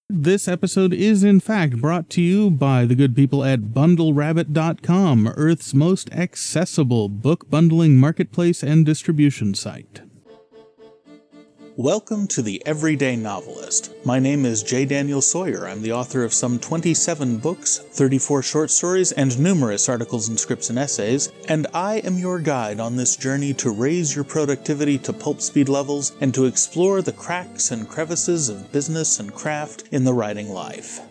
This episode is in fact brought to you by the good people at BundleRabbit.com, Earth's most accessible book bundling marketplace and distribution site. Welcome to The Everyday Novelist. My name is J. Daniel Sawyer. I'm the author of some 27 books, 34 short stories, and numerous articles and scripts and essays, and I am your guide on this journey to raise your productivity to pulp speed levels and to explore the cracks and crevices of business and craft in the writing life.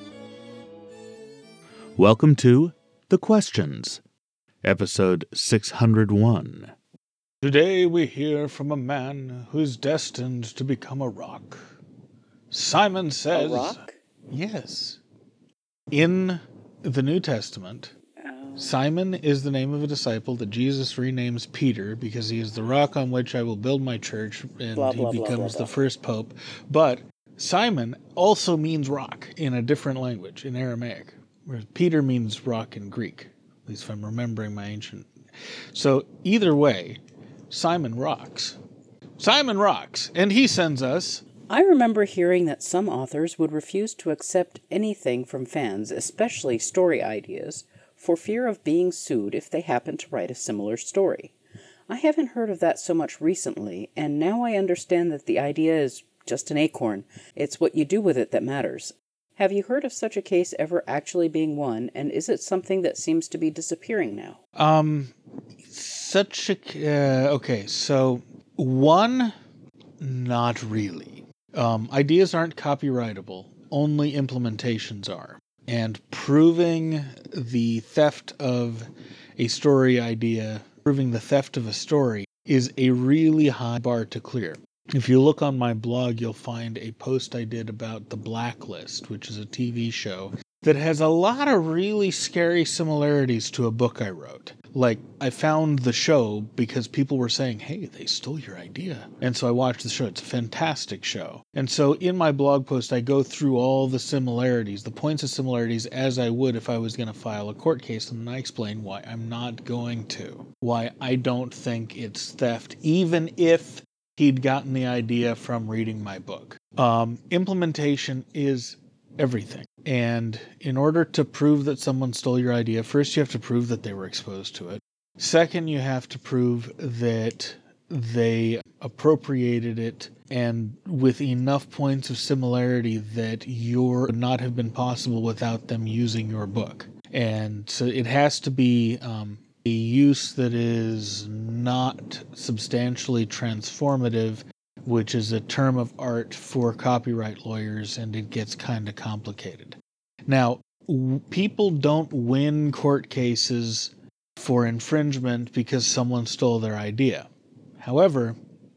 Welcome to The Questions, episode 601. Today we hear from a man who is destined to become a rock. Simon says... A rock? Yes. In the New Testament, Simon is the name of a disciple that Jesus renames Peter because he is the rock on which I will build my church, and he becomes the first pope. But Simon also means rock in a different language, in Aramaic, whereas Peter means rock in Greek, at least if I'm remembering my ancient... So either way... Simon rocks. Simon rocks, and he sends us... I remember hearing that some authors would refuse to accept anything from fans, especially story ideas, for fear of being sued if they happen to write a similar story. I haven't heard of that so much recently, and now I understand that the idea is just an acorn. It's what you do with it that matters. Have you heard of such a case ever actually being won, and is it something that seems to be disappearing now? Okay, so one, not really. Ideas aren't copyrightable, only implementations are. And proving the theft of a story idea, proving the theft of a story, is a really high bar to clear. If you look on my blog, you'll find a post I did about The Blacklist, which is a TV show that has a lot of really scary similarities to a book I wrote. Like, I found the show because people were saying, hey, they stole your idea. And so I watched the show. It's a fantastic show. And so in my blog post, I go through all the similarities, the points of similarities, as I would if I was going to file a court case. And I explain why I'm not going to. Why I don't think it's theft, even if he'd gotten the idea from reading my book. Implementation is everything. And in order to prove that someone stole your idea, first you have to prove that they were exposed to it. Second, you have to prove that they appropriated it and with enough points of similarity that would not have been possible without them using your book. And so it has to be a use that is not substantially transformative, which is a term of art for copyright lawyers, and it gets kind of complicated. Now, people don't win court cases for infringement because someone stole their idea. However,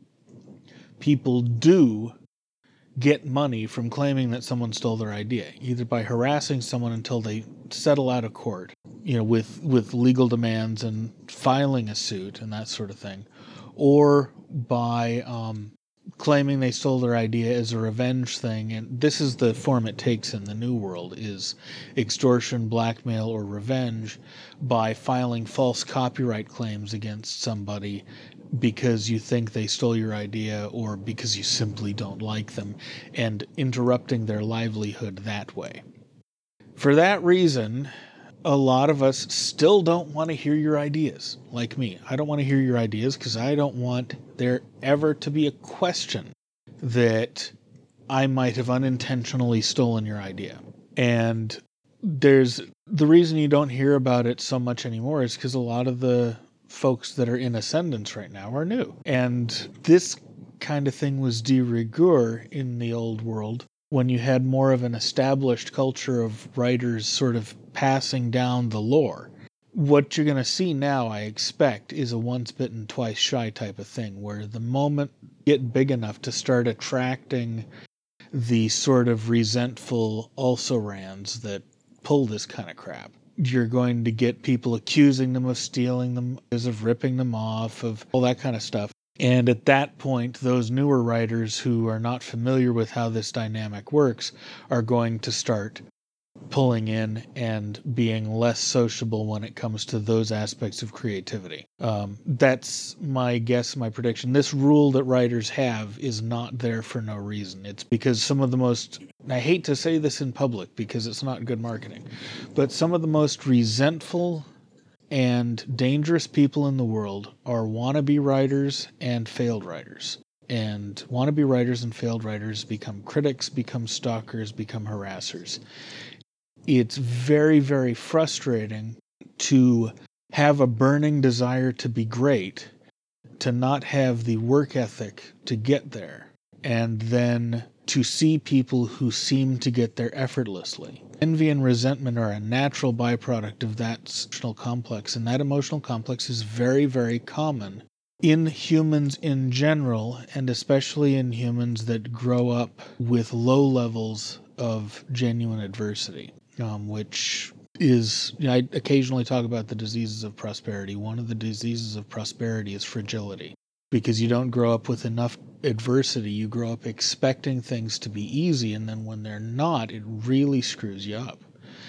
people do get money from claiming that someone stole their idea, either by harassing someone until they settle out of court, with legal demands and filing a suit and that sort of thing, or by claiming they stole their idea as a revenge thing. And this is the form it takes in the New World, is extortion, blackmail, or revenge by filing false copyright claims against somebody because you think they stole your idea or because you simply don't like them, and interrupting their livelihood that way. For that reason, a lot of us still don't want to hear your ideas, like me. I don't want to hear your ideas because I don't want there ever to be a question that I might have unintentionally stolen your idea. And the reason you don't hear about it so much anymore is because a lot of the folks that are in ascendance right now are new. And this kind of thing was de rigueur in the old world, when you had more of an established culture of writers sort of passing down the lore. What you're going to see now, I expect, is a once bitten, twice shy type of thing, where the moment you get big enough to start attracting the sort of resentful also-rans that pull this kind of crap, you're going to get people accusing them of stealing them, of ripping them off, of all that kind of stuff. And at that point, those newer writers who are not familiar with how this dynamic works are going to start pulling in and being less sociable when it comes to those aspects of creativity. That's my guess, my prediction. This rule that writers have is not there for no reason. It's because some of the most, I hate to say this in public because it's not good marketing, but some of the most resentful and dangerous people in the world are wannabe writers and failed writers. And wannabe writers and failed writers become critics, become stalkers, become harassers. It's very, very frustrating to have a burning desire to be great, to not have the work ethic to get there, and then to see people who seem to get there effortlessly. Envy and resentment are a natural byproduct of that emotional complex, and that emotional complex is very, very common in humans in general, and especially in humans that grow up with low levels of genuine adversity, which is, I occasionally talk about the diseases of prosperity. One of the diseases of prosperity is fragility, because you don't grow up with enough adversity. You grow up expecting things to be easy, and then when they're not, it really screws you up.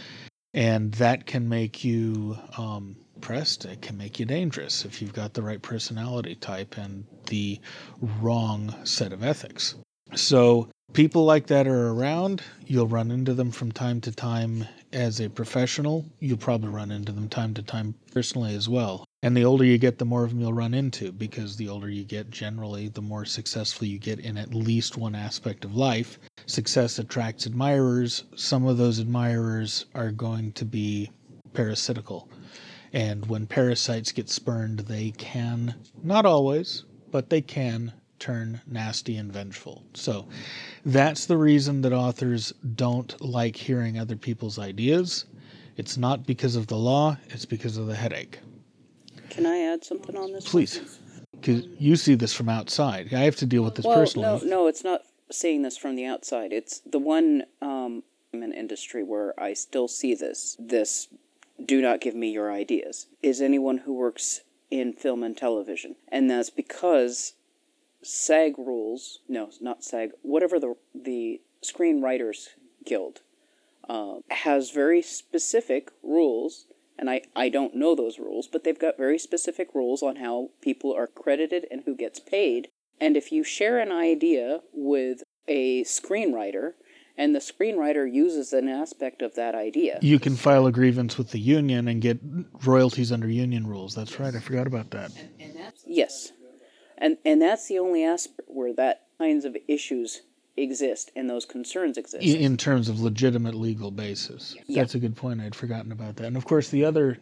And that can make you depressed. It can make you dangerous if you've got the right personality type and the wrong set of ethics. So people like that are around. You'll run into them from time to time as a professional. You'll probably run into them time to time personally as well. And the older you get, the more of them you'll run into, because the older you get, generally, the more successful you get in at least one aspect of life. Success attracts admirers. Some of those admirers are going to be parasitical. And when parasites get spurned, they can, not always, but they can turn nasty and vengeful. So that's the reason that authors don't like hearing other people's ideas. It's not because of the law, it's because of the headache. Can I add something on this? Please. Because you see this from outside. I have to deal with this personally. No, it's not seeing this from the outside. It's the one industry where I still see this do not give me your ideas, is anyone who works in film and television. And that's because SAG rules, no, not SAG, whatever the Screenwriters Guild has very specific rules, and I don't know those rules, but they've got very specific rules on how people are credited and who gets paid. And if you share an idea with a screenwriter, and the screenwriter uses an aspect of that idea, you can file a grievance with the union and get royalties under union rules. That's right, I forgot about that. Yes. And that's the only aspect where that kinds of issues exist and those concerns exist. In terms of legitimate legal basis. Yeah. That's a good point. I'd forgotten about that. And of course, the other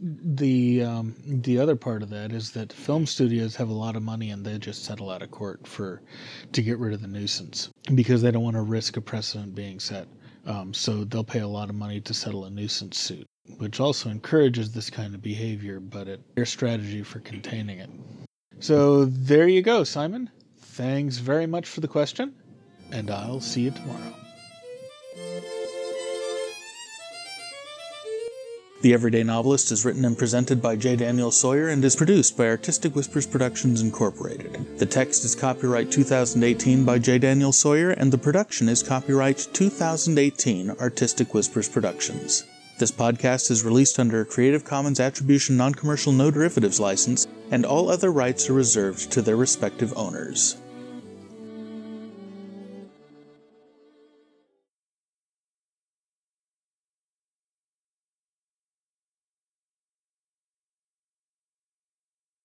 part of that is that film studios have a lot of money and they just settle out of court to get rid of the nuisance because they don't want to risk a precedent being set. So they'll pay a lot of money to settle a nuisance suit, which also encourages this kind of behavior, but it's their strategy for containing it. So there you go, Simon. Thanks very much for the question, and I'll see you tomorrow. The Everyday Novelist is written and presented by J. Daniel Sawyer and is produced by Artistic Whispers Productions, Incorporated. The text is copyright 2018 by J. Daniel Sawyer, and the production is copyright 2018 Artistic Whispers Productions. This podcast is released under a Creative Commons Attribution Non-Commercial No Derivatives license, and all other rights are reserved to their respective owners.